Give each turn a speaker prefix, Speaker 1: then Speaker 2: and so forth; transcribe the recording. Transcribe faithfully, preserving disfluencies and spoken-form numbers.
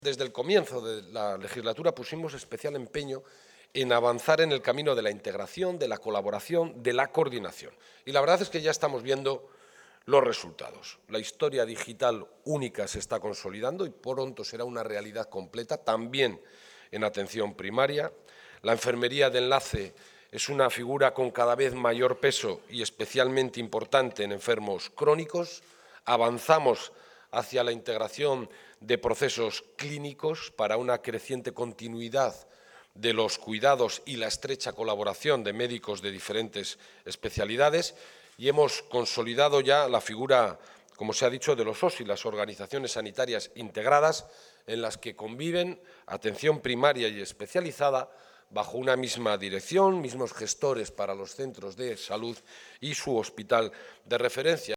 Speaker 1: Desde el comienzo de la legislatura pusimos especial empeño en avanzar en el camino de la integración, de la colaboración, de la coordinación. Y la verdad es que ya estamos viendo los resultados. La historia digital única se está consolidando y pronto será una realidad completa, también en atención primaria. La enfermería de enlace es una figura con cada vez mayor peso y especialmente importante en enfermos crónicos. Avanzamos hacia la integración de procesos clínicos para una creciente continuidad de los cuidados y la estrecha colaboración de médicos de diferentes especialidades, y hemos consolidado ya la figura, como se ha dicho, de los O S I, las organizaciones sanitarias integradas, en las que conviven atención primaria y especializada bajo una misma dirección, mismos gestores para los centros de salud y su hospital de referencia.